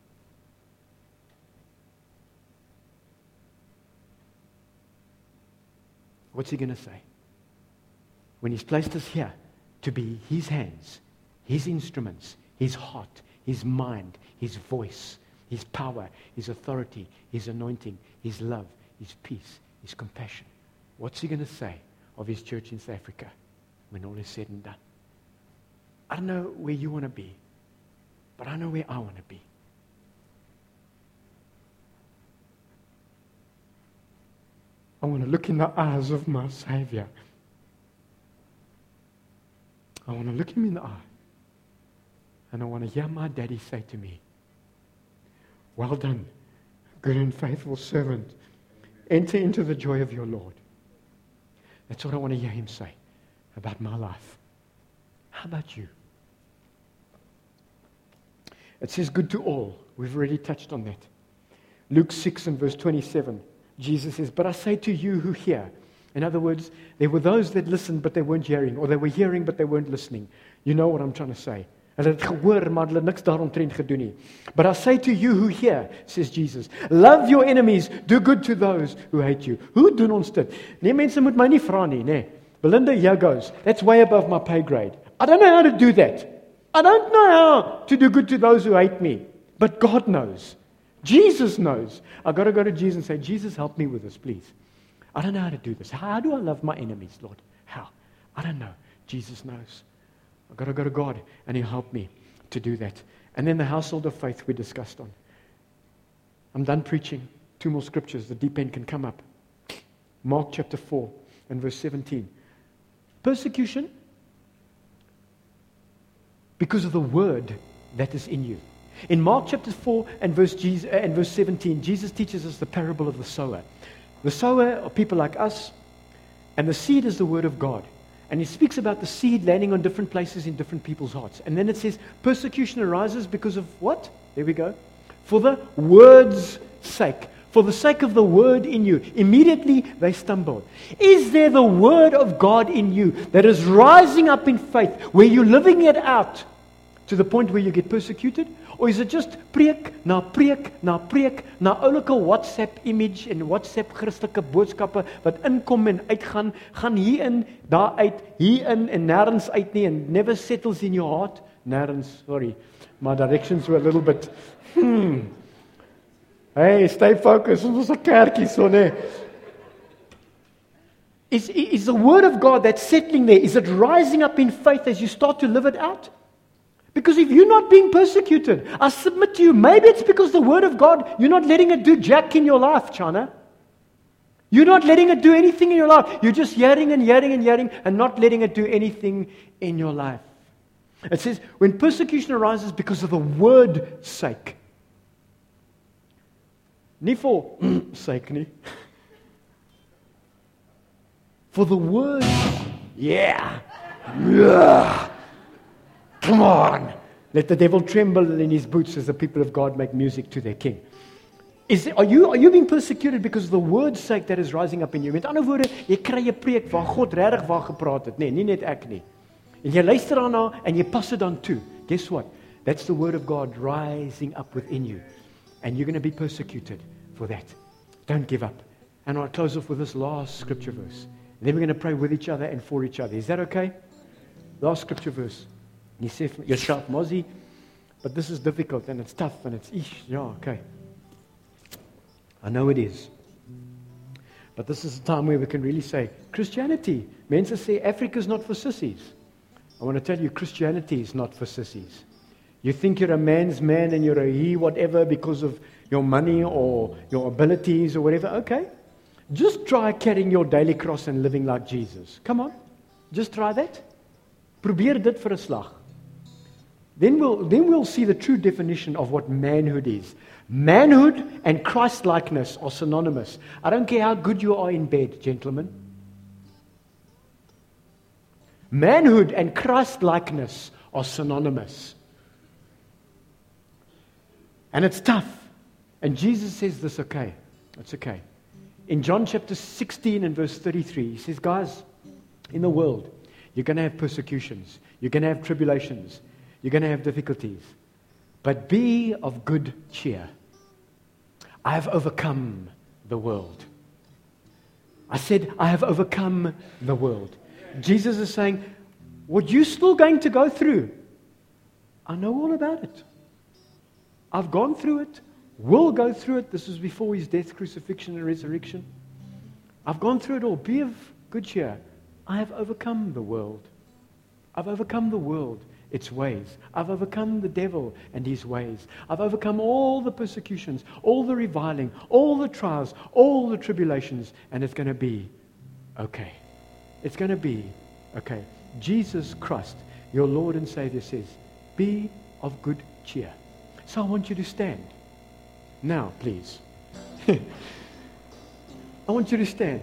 What's He going to say? When He's placed us here to be His hands, His instruments, His heart, His mind, His voice, His power, His authority, His anointing, His love, His peace, His compassion. What's He going to say of His church in South Africa when all is said and done? I don't know where you want to be, but I know where I want to be. I want to look in the eyes of my Savior. I want to look Him in the eye. And I want to hear my daddy say to me, well done, good and faithful servant. Enter into the joy of your Lord. That's what I want to hear Him say about my life. How about you? It says good to all. We've already touched on that. Luke six and verse twenty-seven. Jesus says, but I say to you who hear. In other words, there were those that listened but they weren't hearing, or they were hearing but they weren't listening. You know what I'm trying to say. Hulle het gehoor, maar hulle niks daaromtrent gedoen nie. But I say to you who hear, says Jesus, love your enemies, do good to those who hate you. Hoe doen ons dit? Nee, mense moet my nie vra nie, nee. Belinda, here goes. That's way above my pay grade. I don't know how to do that. I don't know how to do good to those who hate me. But God knows. Jesus knows. I've got to go to Jesus and say, Jesus, help me with this, please. I don't know how to do this. How do I love my enemies, Lord? How? I don't know. Jesus knows. I've got to go to God, and He'll help me to do that. And then the household of faith we discussed on. I'm done preaching. Two more scriptures. The deep end can come up. Mark chapter four and verse seventeen. Persecution because of the word that is in you. In Mark chapter four and verse, Jesus, uh, and verse seventeen, Jesus teaches us the parable of the sower. The sower are people like us, and the seed is the word of God. And he speaks about the seed landing on different places in different people's hearts. And then it says, persecution arises because of what? There we go. For the word's sake. For the sake of the word in you. Immediately they stumbled. Is there the word of God in you that is rising up in faith, where you're living it out to the point where you get persecuted? Or is it just preek na preek na preek na oulike WhatsApp image en WhatsApp Christelike boodskappe wat inkom en uitgaan, gaan hier in, daar uit, hier in en nêrens uit nie, and never settles in your heart? Nêrens, sorry. My directions were a little bit, hmm. Hey, stay focused. Ons is 'n kerkie so, nee. Is, is the word of God that's settling there, is it rising up in faith as you start to live it out? Because if you're not being persecuted, I submit to you, maybe it's because the word of God, you're not letting it do jack in your life, Chana. You're not letting it do anything in your life. You're just hearing and hearing and hearing and not letting it do anything in your life. It says, when persecution arises because of the word's sake. Nie for sake nie. For the word. Yeah. Yeah. Come on. Let the devil tremble in his boots as the people of God make music to their king. Is it, are you are you being persecuted because of the word's sake that is rising up in you? Met ander woorde, jy kry 'n preek waar God regtig waar gepraat het. Nee, nie net ek nie. En jy luister daarna en jy pas dit dan toe. Guess what? That's the word of God rising up within you. And you're going to be persecuted for that. Don't give up. And I'll close off with this last scripture verse. And then we're going to pray with each other and for each other. Is that okay? Last scripture verse. You say yourself, Mozzie, but this is difficult and it's tough and it's ish. Yeah, okay. I know it is. But this is a time where we can really say, Christianity. Mense say Africa's not for sissies. I want to tell you, Christianity is not for sissies. You think you're a man's man and you're a he whatever because of your money or your abilities or whatever. Okay. Just try carrying your daily cross and living like Jesus. Come on. Just try that. Probeer dit vir 'n slag. Then we'll, then we'll see the true definition of what manhood is. Manhood and Christ-likeness are synonymous. I don't care how good you are in bed, gentlemen. Manhood and Christ-likeness are synonymous. And it's tough. And Jesus says this, okay, it's okay. In John chapter sixteen and verse thirty-three, he says, guys, in the world, you're going to have persecutions. You're going to have tribulations. You're going to have difficulties. But be of good cheer. I have overcome the world. I said, I have overcome the world. Jesus is saying, what you're still going to go through, I know all about it. I've gone through it. Will go through it. This was before his death, crucifixion, and resurrection. I've gone through it all. Be of good cheer. I have overcome the world. I've overcome the world, its ways. I've overcome the devil and his ways. I've overcome all the persecutions, all the reviling, all the trials, all the tribulations, and it's going to be okay. It's going to be okay. Jesus Christ, your Lord and Savior, says, be of good cheer. So I want you to stand. Now, please. I want you to stand.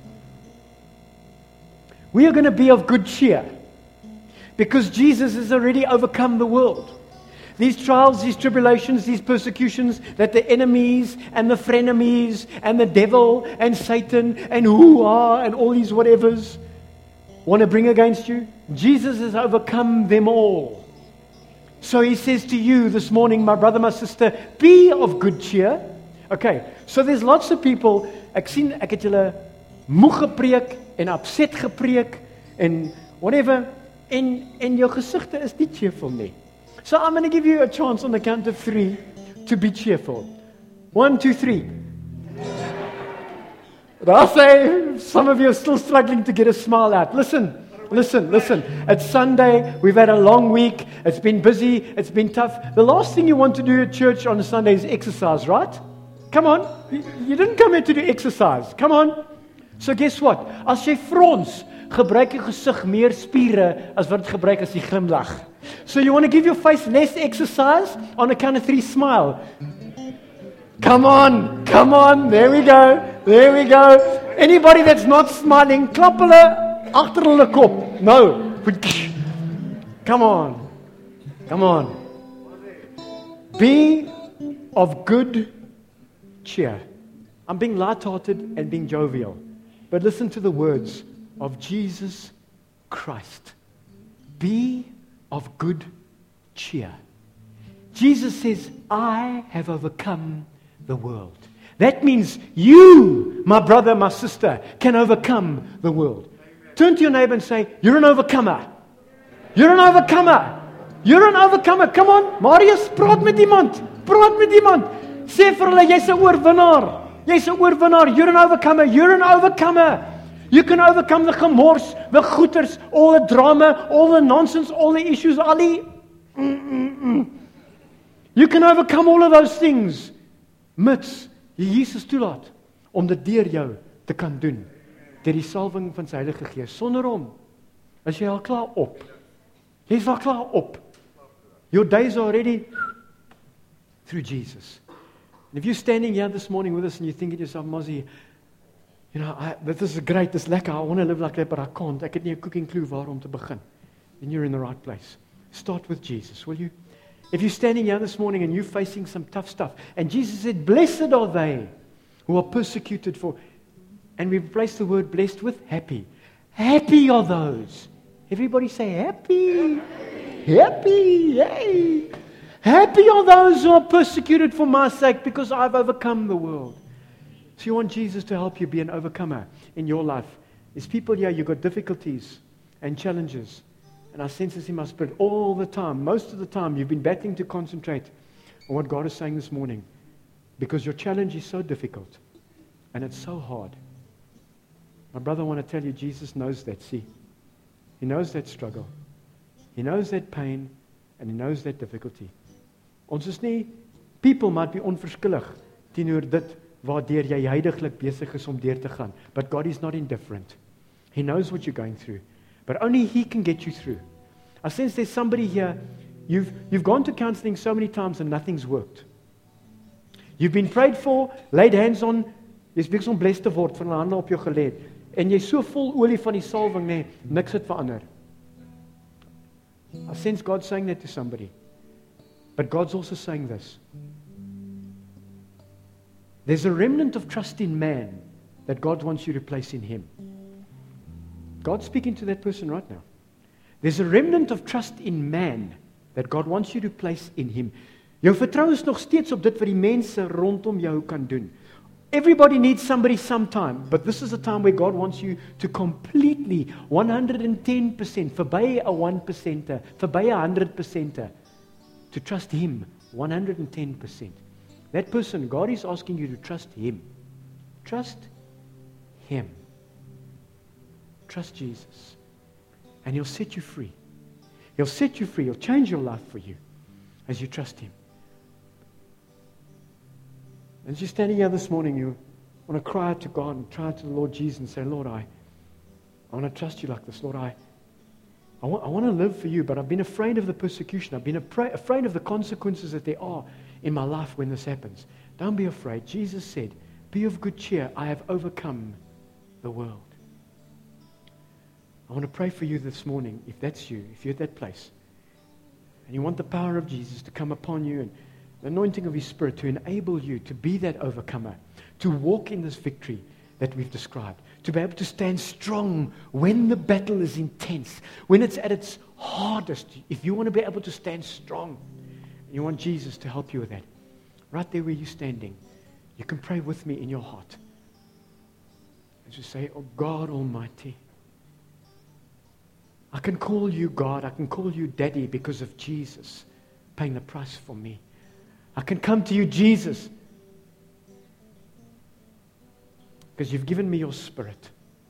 We are going to be of good cheer because Jesus has already overcome the world. These trials, these tribulations, these persecutions that the enemies and the frenemies and the devil and Satan and hoo-ah and all these whatevers want to bring against you, Jesus has overcome them all. So he says to you this morning, my brother, my sister, be of good cheer. Okay, so there's lots of people, ek sien, ek het julle moeg gepreek en upset gepreek en whatever, en, en jou gesigte is nie cheerful nie. So I'm going to give you a chance on the count of three to be cheerful. One, two, three. But I'll say, some of you are still struggling to get a smile out. Listen. Listen, listen. It's Sunday. We've had a long week. It's been busy. It's been tough. The last thing you want to do at church on a Sunday is exercise, right? Come on. You didn't come here to do exercise. Come on. So guess what? As jy frons, gebruik jou gesig meer spiere as wat dit gebruik as jy glimlag. So you want to give your face less exercise? On a count of three, smile. Come on, come on, there we go, there we go. Anybody that's not smiling, klap hulle agter hulle kop. No. Come on, come on. Be of good cheer. I'm being light-hearted and being jovial. But listen to the words of Jesus Christ. Be of good cheer. Jesus says, I have overcome the world. That means you, my brother, my sister, can overcome the world. Amen. Turn to your neighbor and say, you're an overcomer. You're an overcomer. You're an overcomer. Come on, Marius, praat met iemand. Praat met iemand. Sê vir hulle, jy's 'n oorwinnaar. Jy's 'n oorwinnaar. You're an overcomer. You're an overcomer. You can overcome the gemors, the goeters, all the drama, all the nonsense, all the issues, all die... Mm-mm-mm. You can overcome all of those things. Mits jy Jesus toelaat om dit deur jou te kan doen. Deur die salwing van sy Heilige Gees. Sonder hom is jy al klaar op. Jy's al klaar op. Your days are already through Jesus. And if you're standing here this morning with us and you're thinking to yourself, Mozzie, you know, I, this is great, this is lekker, I want to live like that, but I can't. Ek het nie 'n cooking clue waar om te begin. Then you're in the right place. Start with Jesus, will you? If you're standing here this morning and you're facing some tough stuff, and Jesus said, blessed are they who are persecuted for, and we replace the word blessed with happy. Happy are those. Everybody say happy. Happy, happy, yay. Happy are those who are persecuted for my sake, because I've overcome the world. So you want Jesus to help you be an overcomer in your life. There's people here, you've got difficulties and challenges. And I sense this in my spirit all the time. Most of the time, you've been battling to concentrate on what God is saying this morning. Because your challenge is so difficult. And it's so hard. My brother, I want to tell you, Jesus knows that, see. He knows that struggle. He knows that pain. And He knows that difficulty. Ons is nie, people might be onverskillig teenoor dit waardeur jy huidiglik besig is om deur te gaan. But God is not indifferent. He knows what you're going through. But only He can get you through. I sense there's somebody here, you've, you've gone to counseling so many times and nothing's worked. You've been prayed for, laid hands on, jy's besig om bless te word, van hulle hande op jou gelê het, en jy's so vol olie van die salwing, nee, niks het verander. I sense God saying that to somebody. But God's also saying this. There's a remnant of trust in man that God wants you to place in Him. God's speaking to that person right now. There's a remnant of trust in man that God wants you to place in Him. Jou vertrou is nog steeds op dit wat die mense rondom jou kan doen. Everybody needs somebody sometime, but this is a time where God wants you to completely, one hundred ten percent, verby a one percenter, verby a one hundred percenter, to trust Him, one hundred ten percent. That person, God is asking you to trust Him. Trust Him. Trust Jesus. And He'll set you free. He'll set you free. He'll change your life for you as you trust Him. As you're standing here this morning, you want to cry out to God and cry out to the Lord Jesus and say, Lord, I, I want to trust You like this. Lord, I, I, want, I want to live for You, but I've been afraid of the persecution. I've been afraid, afraid of the consequences that there are in my life when this happens. Don't be afraid. Jesus said, be of good cheer. I have overcome the world. I want to pray for you this morning, if that's you, if you're at that place, and you want the power of Jesus to come upon you and the anointing of His Spirit to enable you to be that overcomer, to walk in this victory that we've described, to be able to stand strong when the battle is intense, when it's at its hardest. If you want to be able to stand strong, and you want Jesus to help you with that, right there where you're standing, you can pray with me in your heart. As you say, oh God Almighty, I can call You God, I can call You Daddy because of Jesus paying the price for me. I can come to You, Jesus, because You've given me Your Spirit.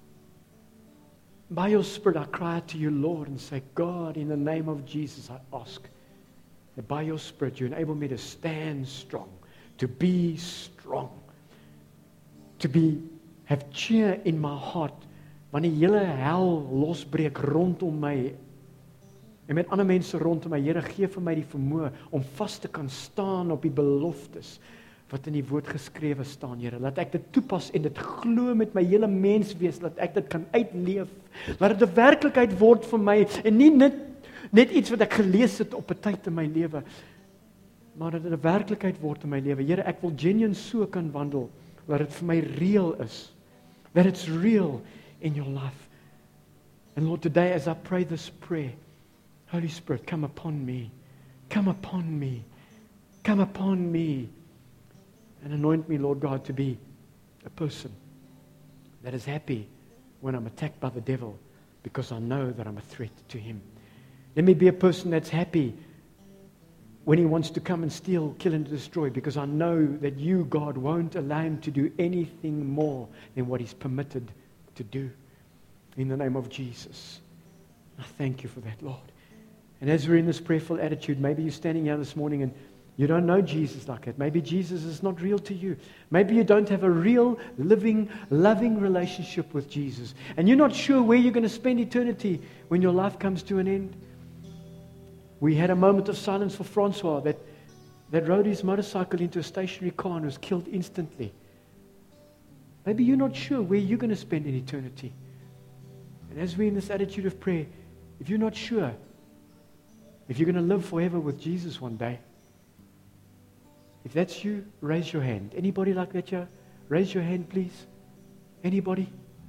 By Your Spirit, I cry out to You, Lord, and say, God, in the name of Jesus, I ask that by Your Spirit, You enable me to stand strong, to be strong, to be have cheer in my heart, wanneer die hele hel losbreek rondom my, en met ander mense rondom my, Here, gee vir my die vermoë om vas te kan staan op die beloftes, wat in die woord geskrewe staan, Here. Laat ek dit toepas en dit glo met my hele menswees, dat ek dit kan uitleef. Laat dit 'n werklikheid word vir my, en nie net, net iets wat ek gelees het op 'n tyd in my lewe, maar dat dit 'n werklikheid word in my lewe. Here, ek wil genuine so kan wandel, dat dit vir my real is. That it's real in your life. And Lord, today as I pray this prayer, Holy Spirit, come upon me. Come upon me. Come upon me. And anoint me, Lord God, to be a person that is happy when I'm attacked by the devil, because I know that I'm a threat to him. Let me be a person that's happy when he wants to come and steal, kill, and destroy, because I know that you, God, won't allow him to do anything more than what he's permitted to do. In the name of Jesus. I thank you for that, Lord. And as we're in this prayerful attitude, maybe you're standing here this morning and you don't know Jesus like that. Maybe Jesus is not real to you. Maybe you don't have a real, living, loving relationship with Jesus. And you're not sure where you're going to spend eternity when your life comes to an end. We had a moment of silence for Francois that, that rode his motorcycle into a stationary car and was killed instantly. Maybe you're not sure where you're going to spend an eternity. And as we're in this attitude of prayer, if you're not sure if you're going to live forever with Jesus one day, if that's you, raise your hand. Anybody like that here? Raise your hand, please. Anybody?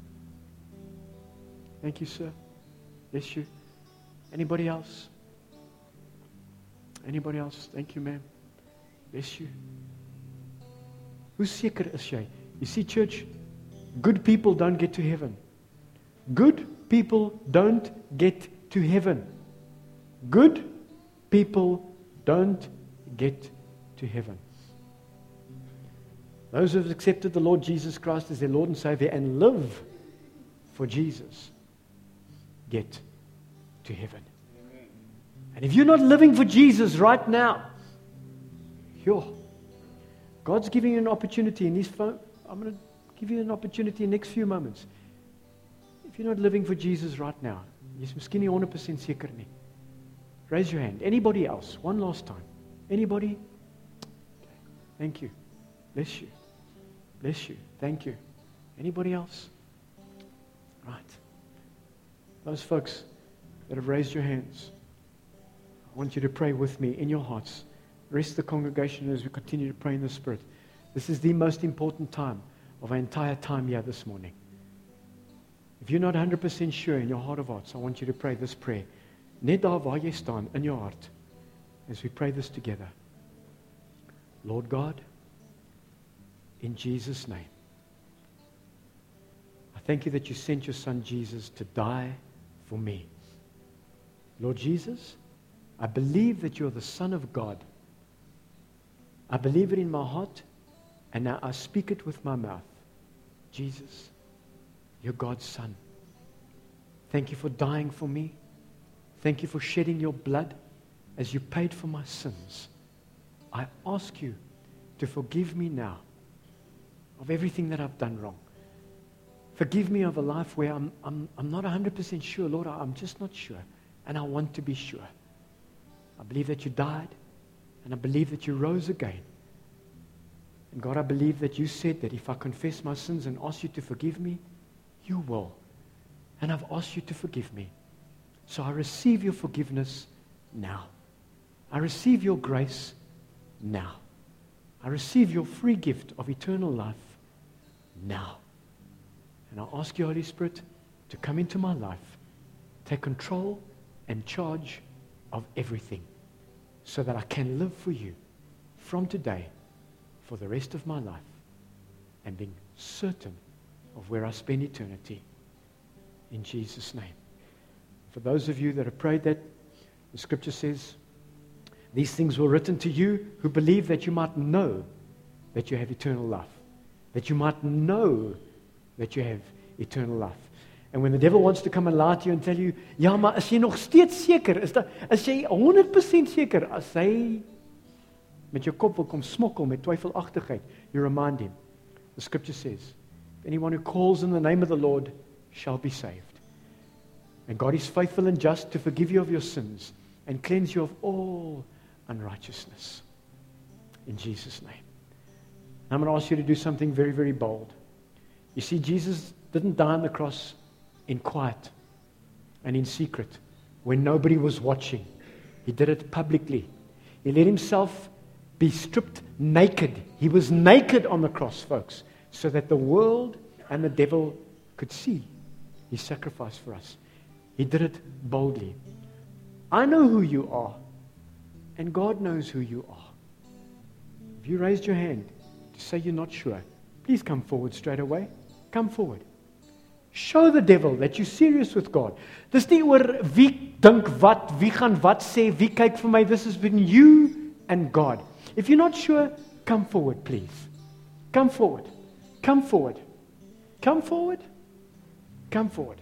Thank you, sir. Bless you. Anybody else? Anybody else? Thank you, ma'am. Bless you. Hoe seker is jy? You see, church, good people don't get to heaven. Good people don't get to heaven. Good people don't get to heaven. Those who have accepted the Lord Jesus Christ as their Lord and Savior and live for Jesus get to heaven. Amen. And if you're not living for Jesus right now, yo, God's giving you an opportunity in this phone. I'm going to give you an opportunity in the next few moments. If you're not living for Jesus right now, jy's miskien nie one hundred percent seker nie. Raise your hand. Anybody else? One last time. Anybody? Okay. Thank you. Bless you. Bless you. Thank you. Anybody else? Right. Those folks that have raised your hands, I want you to pray with me in your hearts. The rest of the congregation as we continue to pray in the Spirit. This is the most important time of our entire time here this morning. If you're not one hundred percent sure in your heart of hearts, I want you to pray this prayer. Net daar waar jy staan in your heart, as we pray this together. Lord God, in Jesus' name, I thank you that you sent your son Jesus to die for me. Lord Jesus, I believe that you're the Son of God. I believe it in my heart, and now I speak it with my mouth. Jesus, you're God's Son. Thank you for dying for me. Thank you for shedding your blood as you paid for my sins. I ask you to forgive me now of everything that I've done wrong. Forgive me of a life where I'm, I'm, I'm not one hundred percent sure. Lord, I'm just not sure, and I want to be sure. I believe that you died, and I believe that you rose again. And God, I believe that you said that if I confess my sins and ask you to forgive me, you will. And I've asked you to forgive me. So I receive your forgiveness now. I receive your grace now. I receive your free gift of eternal life now. And I ask you, Holy Spirit, to come into my life, take control and charge of everything, so that I can live for you from today for the rest of my life, and being certain of where I spend eternity. In Jesus' name. For those of you that have prayed that, the scripture says, these things were written to you who believe, that you might know that you have eternal life. That you might know that you have eternal life. And when the devil wants to come and lie to you and tell you, ja, maar is jy nog steeds seker? Is, da, is jy one hundred percent seker? As hy met jou kop wil kom smokkel met twyfelagtigheid, you remind him. The scripture says, anyone who calls in the name of the Lord shall be saved. And God is faithful and just to forgive you of your sins and cleanse you of all unrighteousness. In Jesus' name. I'm going to ask you to do something very, very bold. You see, Jesus didn't die on the cross in quiet and in secret when nobody was watching. He did it publicly. He let himself be stripped naked. He was naked on the cross, folks, so that the world and the devil could see his sacrifice for us. He did it boldly. I know who you are, and God knows who you are. If you raised your hand to say you're not sure, please come forward straight away. Come forward. Show the devil that you're serious with God. Dis nie oor wie dink wat, wie gaan wat sê, wie kyk vir my. This is between you and God. If you're not sure, come forward, please. Come forward. Come forward. Come forward. Come forward.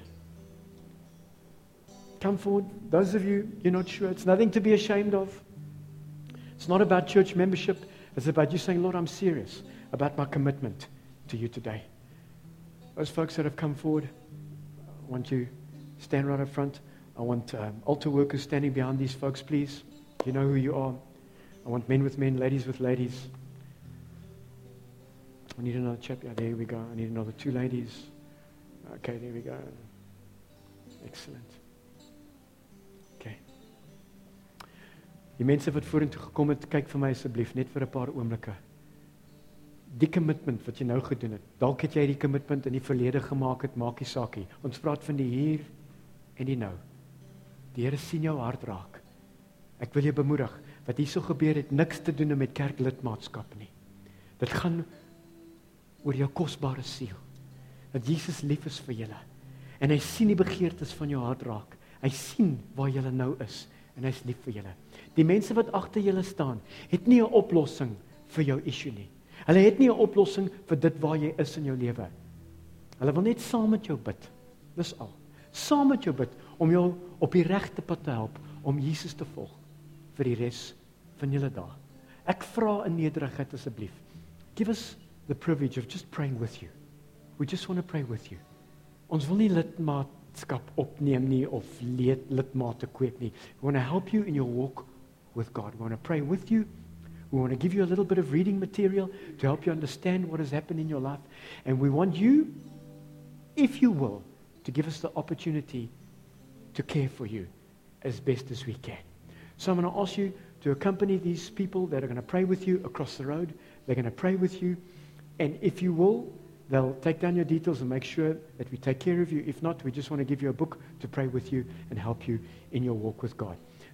Come forward. Those of you, you're not sure. It's nothing to be ashamed of. It's not about church membership. It's about you saying, Lord, I'm serious about my commitment to you today. Those folks that have come forward, I want you to stand right up front. I want um, altar workers standing behind these folks, please. You know who you are. I want men with men, ladies with ladies. I need another chap. Yeah, there we go. I need another two ladies. Okay, there we go. Excellent. Okay. Die mense wat vorentoe gekom het, kyk vir my asseblief net vir 'n paar oomblikke. Die commitment wat jy nou gedoen het. Dalk het jy die commitment in die verlede gemaak het, maak nie saak nie. Ons praat van die hier en die nou. Die Here sien jou hart raak. Ek wil jou bemoedig, wat hierso gebeur het niks te doen met kerklidmaatskap nie. Dit gaan oor jou kosbare siel. Dat Jesus lief is vir julle. En hy sien die begeertes van jou hart raak. Hy sien waar julle nou is en hy's lief vir julle. Die mense wat agter julle staan, het nie 'n oplossing vir jou issue nie. Hulle het nie 'n oplossing vir dit waar jy is in jou lewe. Hulle wil net saam met jou bid. Dis al. Saam met jou bid om jou op die regte pad te help om Jesus te volg vir die res van julle dae. Ek vra in nederigheid asseblief. Give us the privilege of just praying with you. We just want to pray with you. Ons wil nie lidmaatskap opneem nie of lid, lidmate kweek nie. We want to help you in your walk with God. We want to pray with you. We want to give you a little bit of reading material to help you understand what has happened in your life. And we want you, if you will, to give us the opportunity to care for you as best as we can. So I'm going to ask you to accompany these people that are going to pray with you across the road. They're going to pray with you. And if you will, they'll take down your details and make sure that we take care of you. If not, we just want to give you a book to pray with you and help you in your walk with God.